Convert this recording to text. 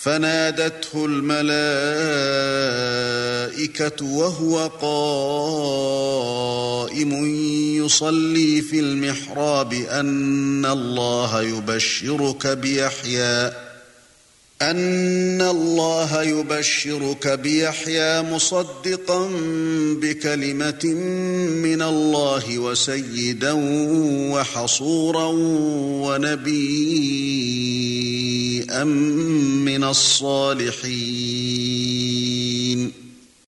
فنادته الملائكة وهو قائم يصلي في المحراب أن الله يبشرك بيحيى مصدقا بكلمة من الله وسيدا وحصورا ونبيا من الصالحين